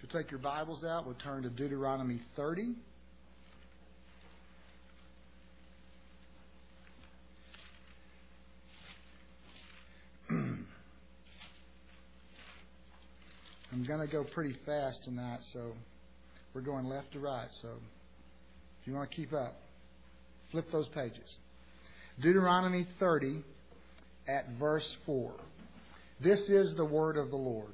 If you take your Bibles out, we'll turn to Deuteronomy 30. I'm going to go pretty fast tonight, so we're going left to right. So if you want to keep up, flip those pages. Deuteronomy 30 at verse 4. This is the word of the Lord.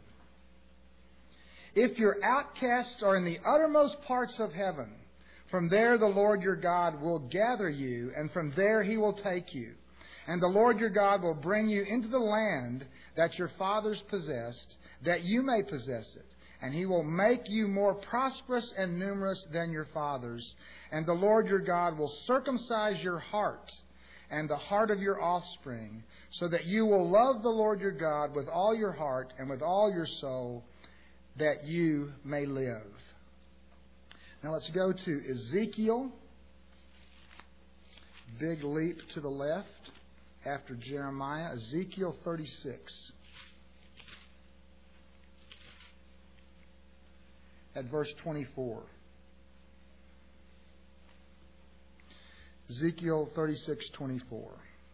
If your outcasts are in the uttermost parts of heaven, from there the Lord your God will gather you, and from there He will take you. And the Lord your God will bring you into the land that your fathers possessed, that you may possess it. And He will make you more prosperous and numerous than your fathers. And the Lord your God will circumcise your heart and the heart of your offspring, so that you will love the Lord your God with all your heart and with all your soul, that you may live. Now let's go to Ezekiel. Big leap to the left after Jeremiah. Ezekiel 36. At verse 24. Ezekiel 36:24.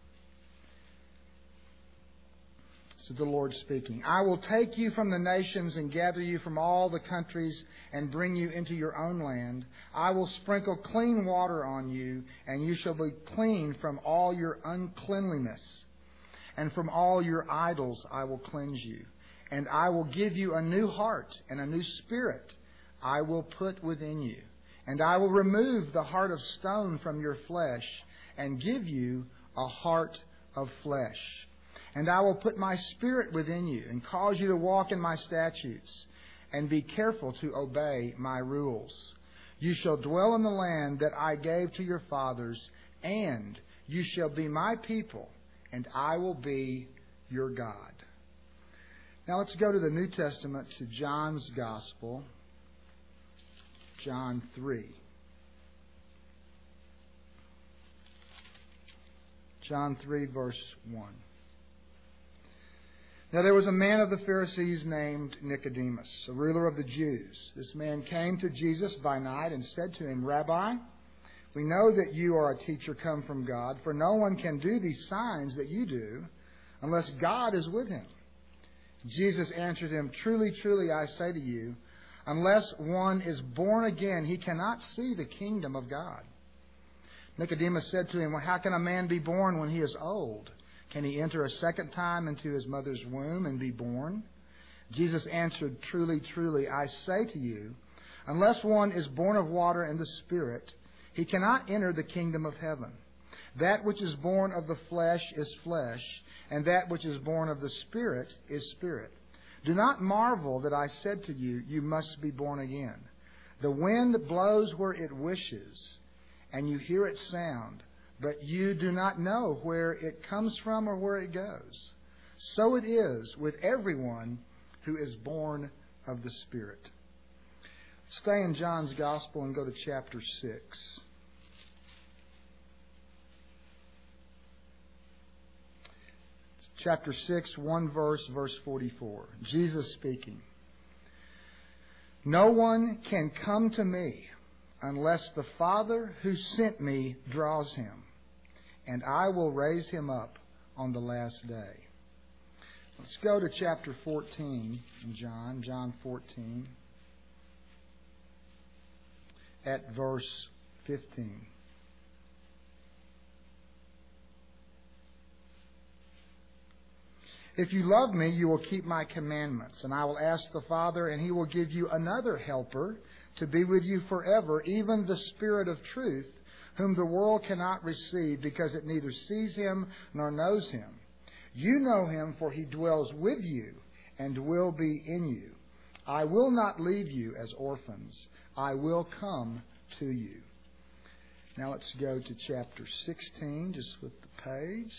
So the Lord speaking. I will take you from the nations and gather you from all the countries and bring you into your own land. I will sprinkle clean water on you, and you shall be clean from all your uncleanliness. And from all your idols I will cleanse you. And I will give you a new heart, and a new spirit I will put within you. And I will remove the heart of stone from your flesh, and give you a heart of flesh. And I will put my spirit within you, and cause you to walk in my statutes, and be careful to obey my rules. You shall dwell in the land that I gave to your fathers, and you shall be my people, and I will be your God. Now let's go to the New Testament, to John's Gospel, John 3. John 3, verse 1. Now there was a man of the Pharisees named Nicodemus, a ruler of the Jews. This man came to Jesus by night and said to him, Rabbi, we know that you are a teacher come from God, for no one can do these signs that you do unless God is with him. Jesus answered him, Truly, truly, I say to you, unless one is born again, he cannot see the kingdom of God. Nicodemus said to him, Well, how can a man be born when he is old? Can he enter a second time into his mother's womb and be born? Jesus answered, Truly, truly, I say to you, unless one is born of water and the Spirit, he cannot enter the kingdom of heaven. That which is born of the flesh is flesh, and that which is born of the Spirit is spirit. Do not marvel that I said to you, you must be born again. The wind blows where it wishes, and you hear its sound, but you do not know where it comes from or where it goes. So it is with everyone who is born of the Spirit. Stay in John's Gospel and go to chapter 6. Chapter 6, one verse, verse 44. Jesus speaking. No one can come to me unless the Father who sent me draws him, and I will raise him up on the last day. Let's go to chapter 14 in John 14, at verse 15. If you love me, you will keep my commandments, and I will ask the Father, and he will give you another helper to be with you forever, even the Spirit of truth, whom the world cannot receive, because it neither sees him nor knows him. You know him, for he dwells with you and will be in you. I will not leave you as orphans. I will come to you. Now let's go to chapter 16, just flip the page.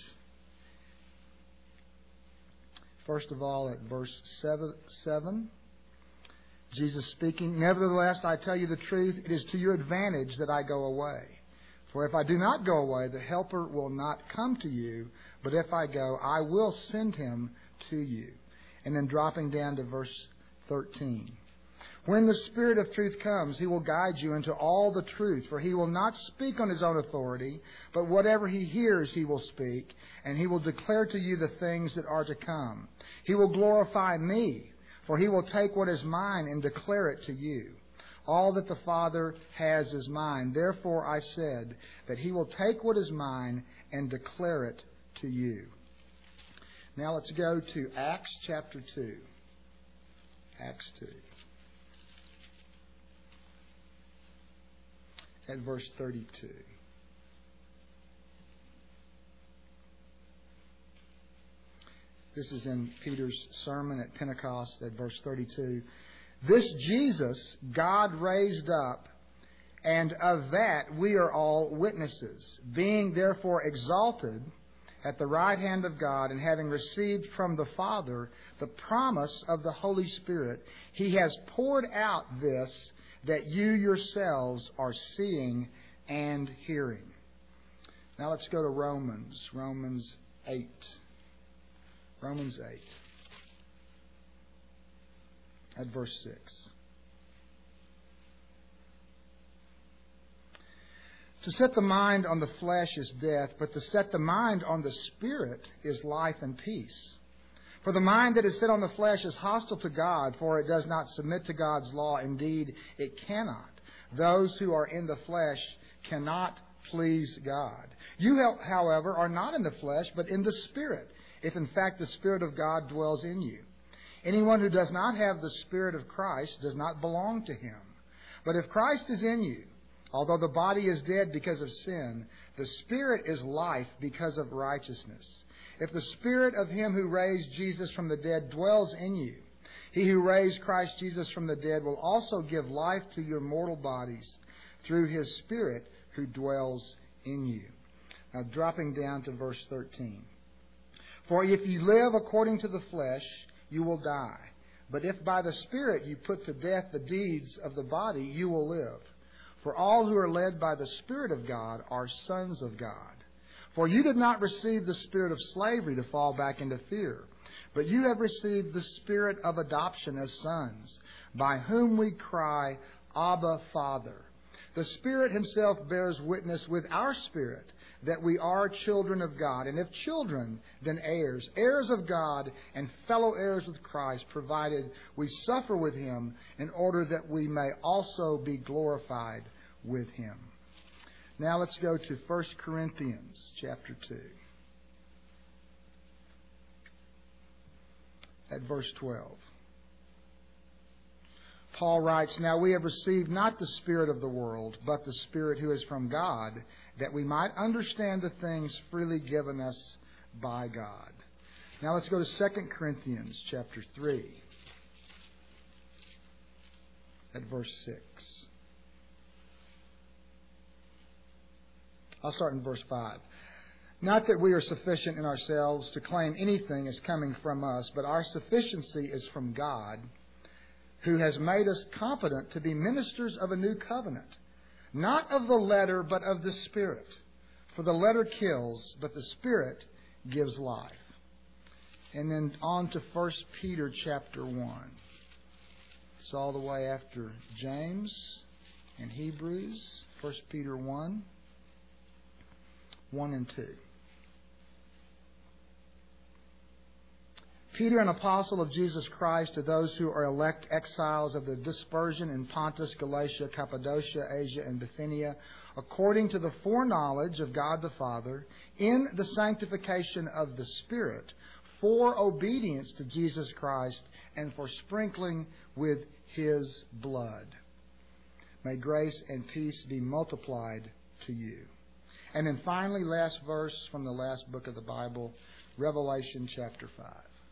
First of all, at verse 7, Jesus speaking, Nevertheless, I tell you the truth, it is to your advantage that I go away. For if I do not go away, the Helper will not come to you, but if I go, I will send him to you. And then dropping down to verse 13. When the Spirit of truth comes, He will guide you into all the truth, for He will not speak on His own authority, but whatever He hears He will speak, and He will declare to you the things that are to come. He will glorify Me, for He will take what is mine and declare it to you. All that the Father has is mine. Therefore I said that He will take what is mine and declare it to you. Now let's go to Acts chapter 2. Acts 2. At verse 32. This is in Peter's sermon at Pentecost at verse 32. This Jesus God raised up, and of that we are all witnesses. Being therefore exalted at the right hand of God, and having received from the Father the promise of the Holy Spirit, He has poured out this that you yourselves are seeing and hearing. Now let's go to Romans 8. Romans 8. At verse 6. To set the mind on the flesh is death, but to set the mind on the Spirit is life and peace. For the mind that is set on the flesh is hostile to God, for it does not submit to God's law. Indeed, it cannot. Those who are in the flesh cannot please God. You, however, are not in the flesh, but in the Spirit, if in fact the Spirit of God dwells in you. Anyone who does not have the Spirit of Christ does not belong to Him. But if Christ is in you, although the body is dead because of sin, the Spirit is life because of righteousness. If the Spirit of Him who raised Jesus from the dead dwells in you, He who raised Christ Jesus from the dead will also give life to your mortal bodies through His Spirit who dwells in you. Now dropping down to verse 13. For if you live according to the flesh, you will die. But if by the Spirit you put to death the deeds of the body, you will live. For all who are led by the Spirit of God are sons of God. For you did not receive the spirit of slavery to fall back into fear, but you have received the Spirit of adoption as sons, by whom we cry, Abba, Father. The Spirit Himself bears witness with our spirit that we are children of God, and if children, then heirs, heirs of God and fellow heirs with Christ, provided we suffer with Him in order that we may also be glorified with Him. Now let's go to 1 Corinthians chapter 2. At verse 12. Paul writes, Now we have received not the spirit of the world, but the Spirit who is from God, that we might understand the things freely given us by God. Now let's go to 2 Corinthians chapter 3. At verse 6. I'll start in verse 5. Not that we are sufficient in ourselves to claim anything as coming from us, but our sufficiency is from God, who has made us competent to be ministers of a new covenant, not of the letter, but of the Spirit. For the letter kills, but the Spirit gives life. And then on to 1 Peter chapter 1. It's all the way after James and Hebrews. 1 Peter 1. 1 and 2. Peter, an apostle of Jesus Christ, to those who are elect exiles of the dispersion in Pontus, Galatia, Cappadocia, Asia, and Bithynia, according to the foreknowledge of God the Father, in the sanctification of the Spirit, for obedience to Jesus Christ, and for sprinkling with His blood. May grace and peace be multiplied to you. And then finally, last verse from the last book of the Bible, Revelation chapter 5.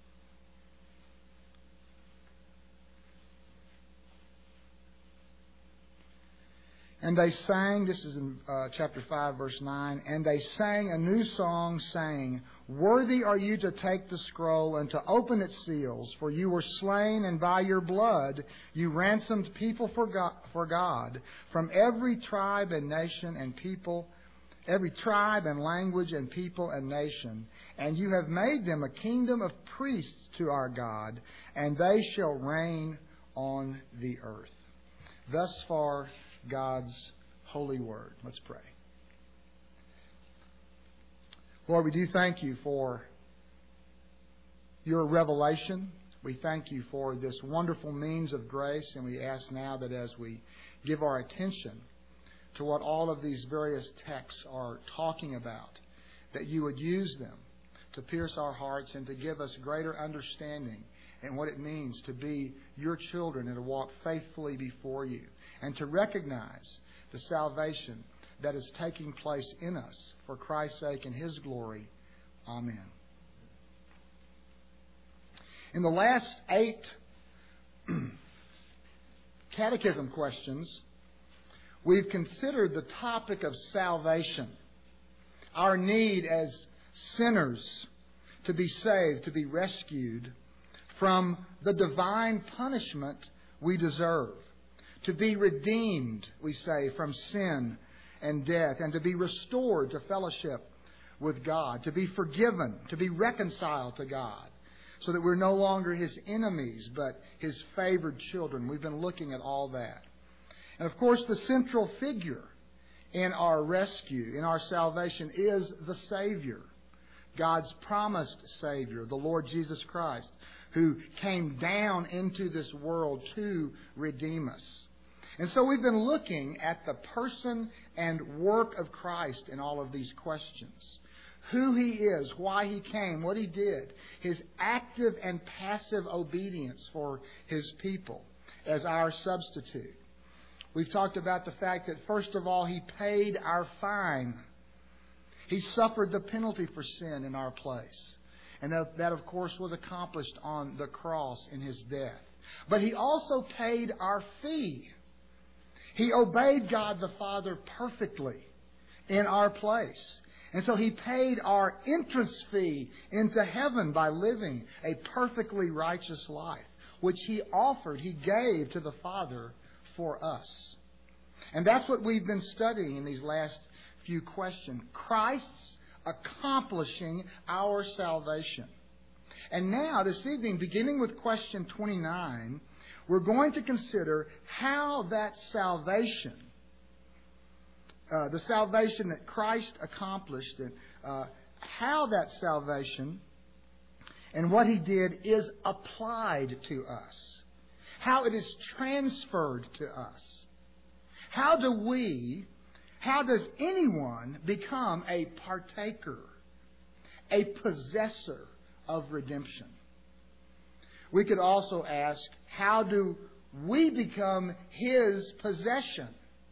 And they sang, this is in chapter 5, verse 9, and they sang a new song, saying, Worthy are you to take the scroll and to open its seals, for you were slain, and by your blood you ransomed people for God from every tribe and nation and people, every tribe and language and people and nation. And you have made them a kingdom of priests to our God, and they shall reign on the earth. Thus far, God's holy word. Let's pray. Lord, we do thank you for your revelation. We thank you for this wonderful means of grace, and we ask now that as we give our attention to what all of these various texts are talking about, that you would use them to pierce our hearts and to give us greater understanding in what it means to be your children and to walk faithfully before you and to recognize the salvation that is taking place in us for Christ's sake and His glory. Amen. In the last 8 catechism questions, we've considered the topic of salvation, our need as sinners to be saved, to be rescued from the divine punishment we deserve, to be redeemed, we say, from sin and death, and to be restored to fellowship with God, to be forgiven, to be reconciled to God, so that we're no longer His enemies, but His favored children. We've been looking at all that. And of course, the central figure in our rescue, in our salvation, is the Savior, God's promised Savior, the Lord Jesus Christ, who came down into this world to redeem us. And so we've been looking at the person and work of Christ in all of these questions. Who He is, why He came, what He did, His active and passive obedience for His people as our substitute. We've talked about the fact that, first of all, He paid our fine. He suffered the penalty for sin in our place. And that, of course, was accomplished on the cross in His death. But He also paid our fee. He obeyed God the Father perfectly in our place. And so He paid our entrance fee into heaven by living a perfectly righteous life, which He offered, He gave to the Father for us. And that's what we've been studying in these last few questions. Christ's accomplishing our salvation. And now, this evening, beginning with question 29, we're going to consider how that salvation, the salvation that Christ accomplished, how that salvation and what He did is applied to us. How it is transferred to us. How does anyone become a partaker, a possessor of redemption? We could also ask, how do we become His possession?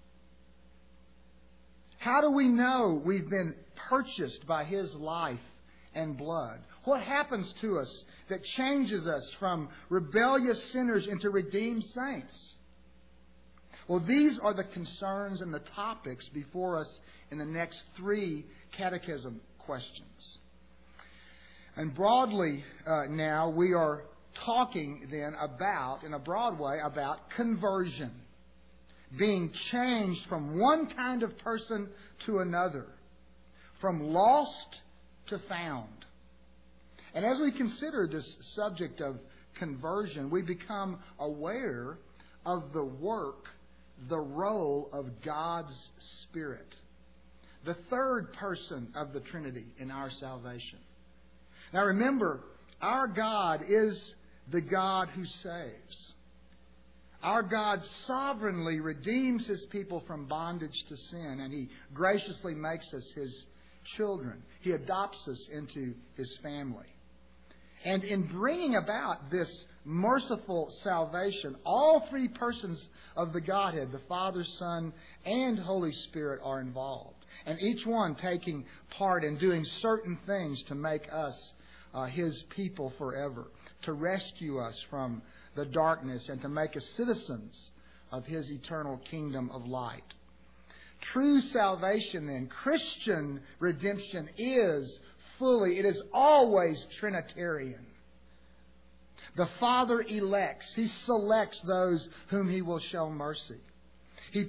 How do we know we've been purchased by His life and blood? What happens to us that changes us from rebellious sinners into redeemed saints? Well, these are the concerns and the topics before us in the next 3 catechism questions. And broadly now, we are talking then about, in a broad way, about conversion. Being changed from one kind of person to another. From lost to found. And as we consider this subject of conversion, we become aware of the work, the role of God's Spirit. The third person of the Trinity in our salvation. Now remember, our God is the God who saves. Our God sovereignly redeems His people from bondage to sin, and He graciously makes us His children. He adopts us into His family. And in bringing about this merciful salvation, all 3 persons of the Godhead, the Father, Son, and Holy Spirit, are involved. And each one taking part in doing certain things to make us His people forever, to rescue us from the darkness and to make us citizens of His eternal kingdom of light. True salvation, then, Christian redemption is fully, it is always Trinitarian. The Father elects, He selects those whom He will show mercy. He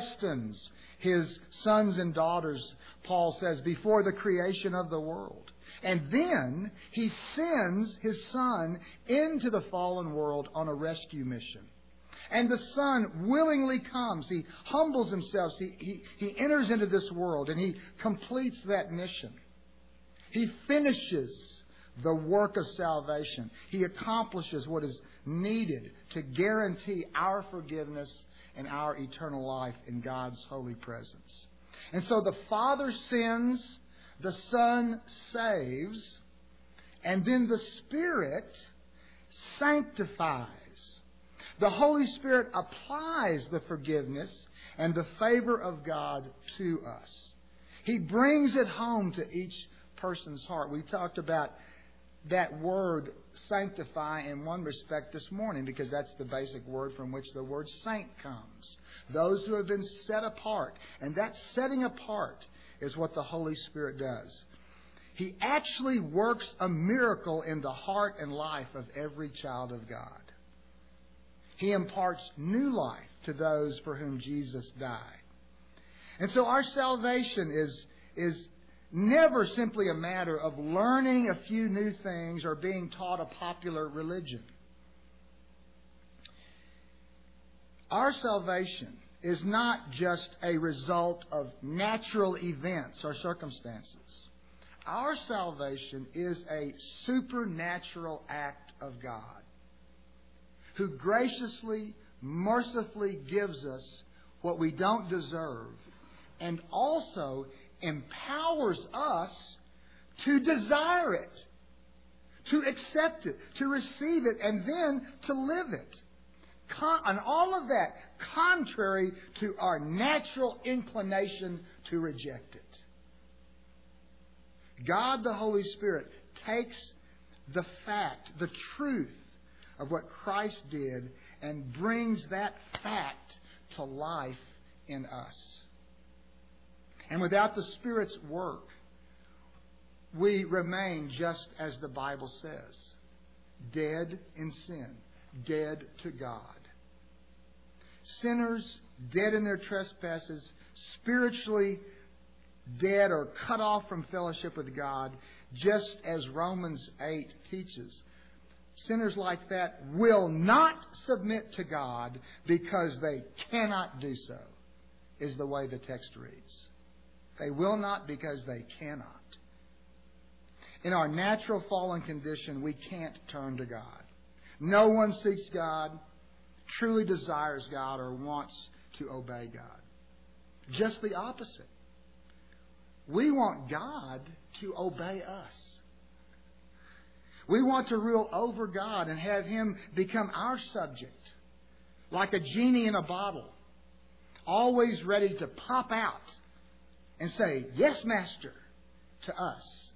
predestines His sons and daughters, Paul says, before the creation of the world. And then He sends His Son into the fallen world on a rescue mission. And the Son willingly comes. He humbles Himself. He enters into this world and He completes that mission. He finishes the work of salvation. He accomplishes what is needed to guarantee our forgiveness and our eternal life in God's holy presence. And so the Father sends, the Son saves, and then the Spirit sanctifies. The Holy Spirit applies the forgiveness and the favor of God to us. He brings it home to each person's heart. We talked about that word sanctify in one respect this morning because that's the basic word from which the word saint comes. Those who have been set apart. And that setting apart is what the Holy Spirit does. He actually works a miracle in the heart and life of every child of God. He imparts new life to those for whom Jesus died. And so our salvation is never simply a matter of learning a few new things or being taught a popular religion. Our salvation is not just a result of natural events or circumstances. Our salvation is a supernatural act of God, who graciously, mercifully gives us what we don't deserve and also empowers us to desire it, to accept it, to receive it, and then to live it. And all of that contrary to our natural inclination to reject it. God the Holy Spirit takes the fact, the truth of what Christ did and brings that fact to life in us. And without the Spirit's work, we remain just as the Bible says, dead in sin, dead to God. Sinners, dead in their trespasses, spiritually dead or cut off from fellowship with God, just as Romans 8 teaches. Sinners like that will not submit to God because they cannot do so, is the way the text reads. They will not because they cannot. In our natural fallen condition, we can't turn to God. No one seeks God, truly desires God, or wants to obey God. Just the opposite. We want God to obey us. We want to rule over God and have Him become our subject, like a genie in a bottle, always ready to pop out and say, "Yes, Master," to us.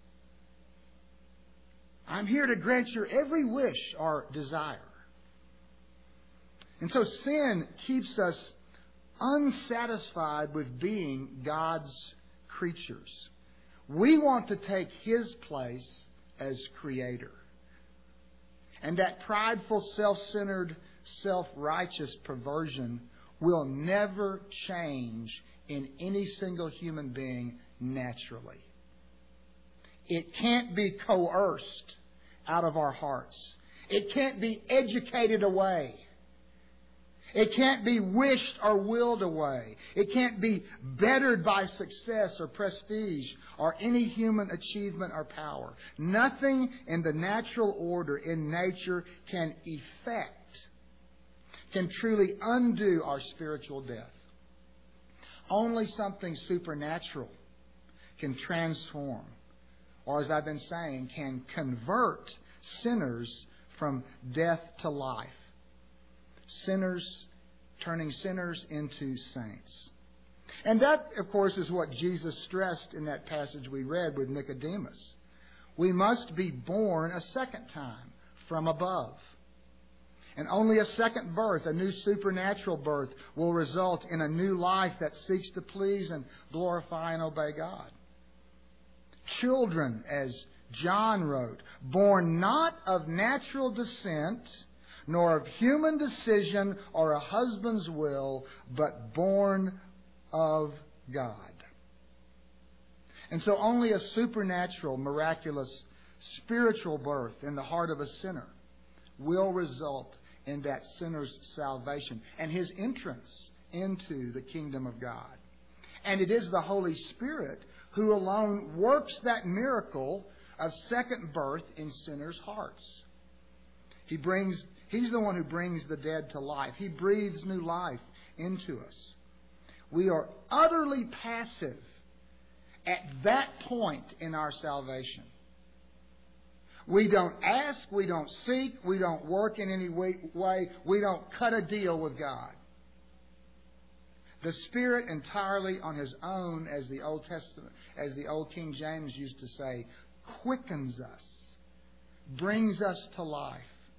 I'm here to grant your every wish or desire. And so sin keeps us unsatisfied with being God's creatures. We want to take His place as Creator. And that prideful, self-centered, self-righteous perversion will never change in any single human being naturally. It can't be coerced out of our hearts. It can't be educated away. It can't be wished or willed away. It can't be bettered by success or prestige or any human achievement or power. Nothing in the natural order in nature can truly undo our spiritual death. Only something supernatural can transform, or as I've been saying, can convert sinners from death to life. Turning sinners into saints. And that, of course, is what Jesus stressed in that passage we read with Nicodemus. We must be born a second time from above. And only a second birth, a new supernatural birth, will result in a new life that seeks to please and glorify and obey God. Children, as John wrote, born not of natural descent, nor of human decision or a husband's will, but born of God. And so only a supernatural, miraculous, spiritual birth in the heart of a sinner will result in that sinner's salvation and his entrance into the kingdom of God. And it is the Holy Spirit who alone works that miracle of second birth in sinners' hearts. He's the one who brings the dead to life. He breathes new life into us. We are utterly passive at that point in our salvation. We don't ask, we don't seek, we don't work in any way, we don't cut a deal with God. The Spirit entirely on His own, as the Old King James used to say, quickens us, brings us to life.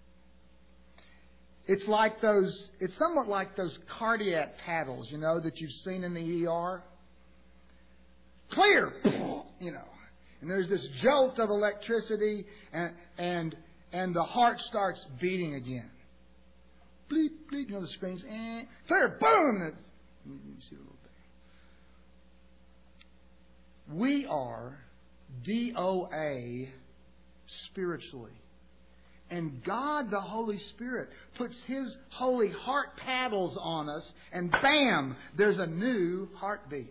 It's somewhat like those cardiac paddles, that you've seen in the ER. Clear! And there's this jolt of electricity, and the heart starts beating again. Bleep, bleep, the screens, clear, boom! You see a little thing. We are DOA spiritually. And God, the Holy Spirit, puts His holy heart paddles on us, and bam, there's a new heartbeat.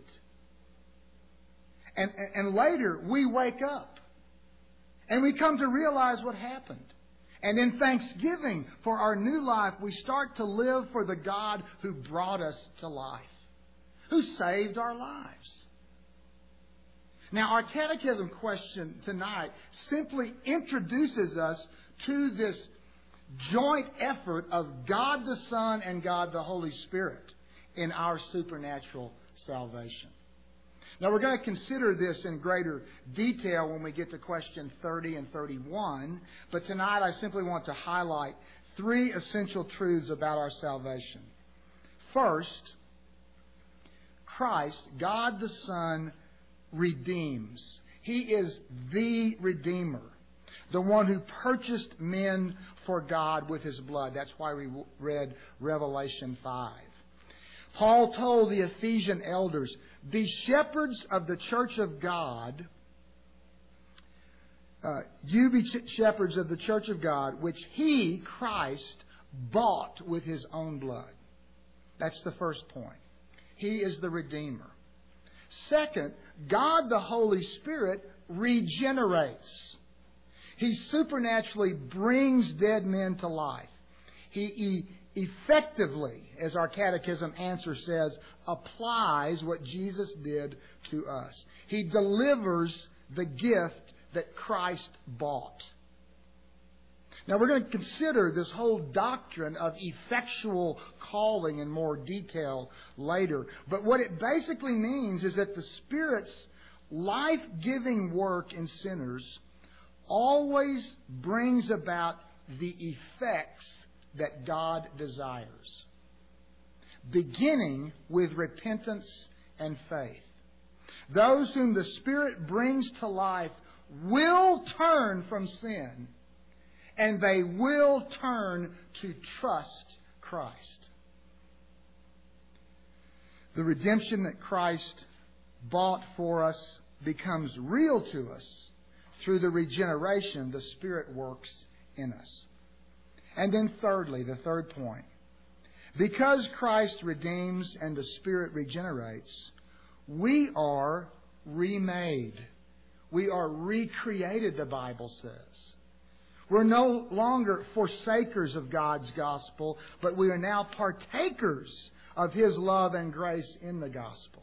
And later, we wake up. And we come to realize what happened. And in thanksgiving for our new life, we start to live for the God who brought us to life, who saved our lives. Now, our catechism question tonight simply introduces us to this joint effort of God the Son and God the Holy Spirit in our supernatural salvation. Now, we're going to consider this in greater detail when we get to question 30 and 31. But tonight I simply want to highlight three essential truths about our salvation. First, Christ, God the Son, redeems. He is the Redeemer, the one who purchased men for God with His blood. That's why we read Revelation 5. Paul told the Ephesian elders, the shepherds of the church of God, you be shepherds of the church of God, which He, Christ, bought with His own blood. That's the first point. He is the Redeemer. Second, God the Holy Spirit regenerates. He supernaturally brings dead men to life. He effectively, as our catechism answer says, applies what Jesus did to us. He delivers the gift that Christ bought. Now, we're going to consider this whole doctrine of effectual calling in more detail later. But what it basically means is that the Spirit's life-giving work in sinners always brings about the effects that God desires, beginning with repentance and faith. Those whom the Spirit brings to life will turn from sin, and they will turn to trust Christ. The redemption that Christ bought for us becomes real to us through the regeneration the Spirit works in us. And then thirdly, the third point. Because Christ redeems and the Spirit regenerates, we are remade. We are recreated, the Bible says. We're no longer forsakers of God's gospel, but we are now partakers of His love and grace in the gospel.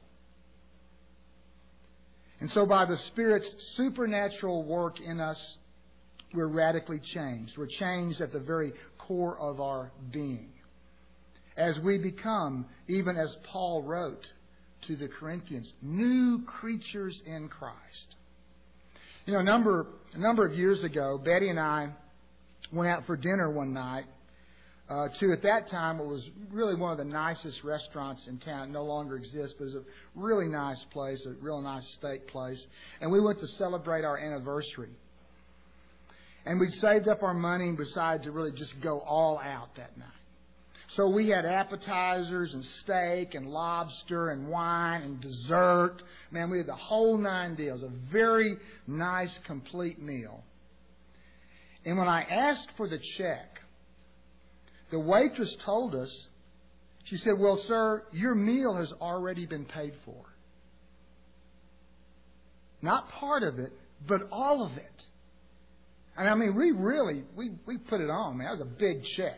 And so by the Spirit's supernatural work in us, we're radically changed. We're changed at the very core of our being. As we become, even as Paul wrote to the Corinthians, new creatures in Christ. A number of years ago, Betty and I went out for dinner one night to, at that time, what was really one of the nicest restaurants in town. It no longer exists, but it was a really nice place, a real nice steak place. And we went to celebrate our anniversary. And we'd saved up our money and decided to really just go all out that night. So we had appetizers and steak and lobster and wine and dessert. Man, we had the whole 9 deals. A very nice, complete meal. And when I asked for the check, the waitress told us, she said, "Well, sir, your meal has already been paid for." Not part of it, but all of it. And I mean, we put it on, man. That was a big check.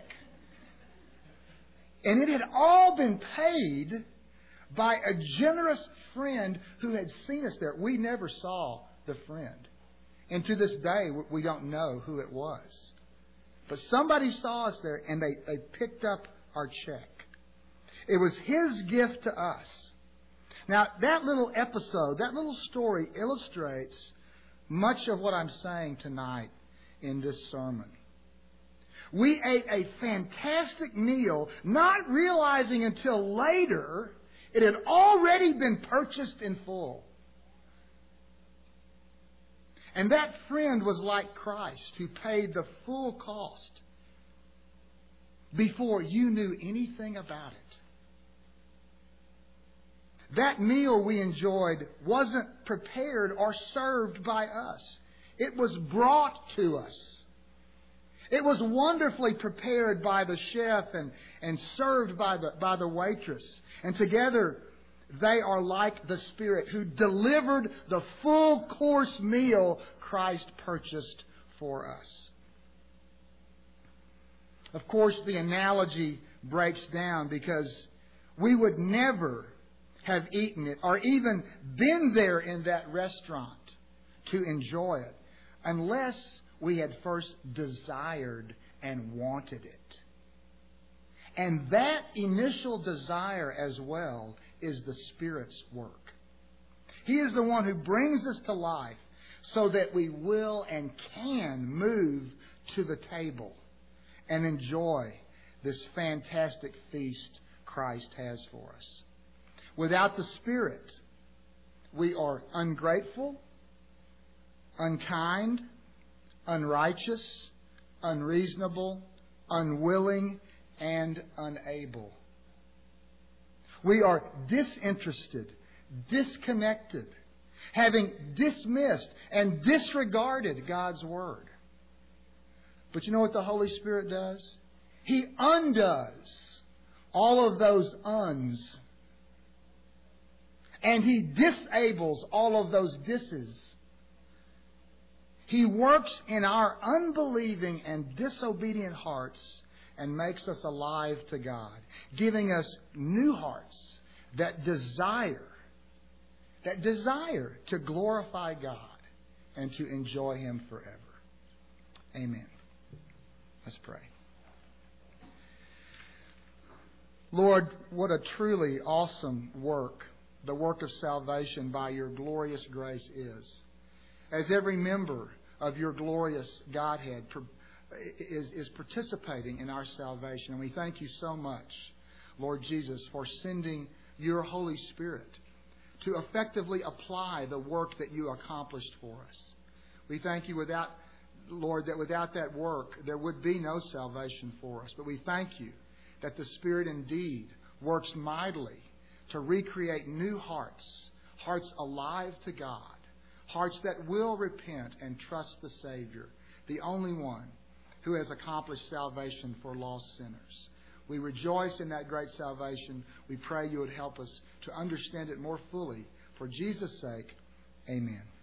And it had all been paid by a generous friend who had seen us there. We never saw the friend. And to this day, we don't know who it was. But somebody saw us there and they picked up our check. It was his gift to us. Now, that little episode, that little story illustrates much of what I'm saying tonight in this sermon. We ate a fantastic meal, not realizing until later it had already been purchased in full. And that friend was like Christ, who paid the full cost before you knew anything about it. That meal we enjoyed wasn't prepared or served by us. It was brought to us. It was wonderfully prepared by the chef and served by the waitress. And together they are like the Spirit who delivered the full course meal Christ purchased for us. Of course, the analogy breaks down because we would never have eaten it or even been there in that restaurant to enjoy it unless we had first desired and wanted it. And that initial desire as well is the Spirit's work. He is the one who brings us to life so that we will and can move to the table and enjoy this fantastic feast Christ has for us. Without the Spirit, we are ungrateful, unkind, unrighteous, unreasonable, unwilling, and unable. We are disinterested, disconnected, having dismissed and disregarded God's Word. But you know what the Holy Spirit does? He undoes all of those uns. And He disables all of those disses. He works in our unbelieving and disobedient hearts and makes us alive to God, giving us new hearts that desire to glorify God and to enjoy Him forever. Amen. Let's pray. Lord, what a truly awesome work the work of salvation by your glorious grace is. As every member of your glorious Godhead is participating in our salvation. And we thank you so much, Lord Jesus, for sending your Holy Spirit to effectively apply the work that you accomplished for us. We thank you Lord, that without that work, there would be no salvation for us. But we thank you that the Spirit indeed works mightily to recreate new hearts, hearts alive to God, hearts that will repent and trust the Savior, the only one who has accomplished salvation for lost sinners. We rejoice in that great salvation. We pray you would help us to understand it more fully. For Jesus' sake, amen.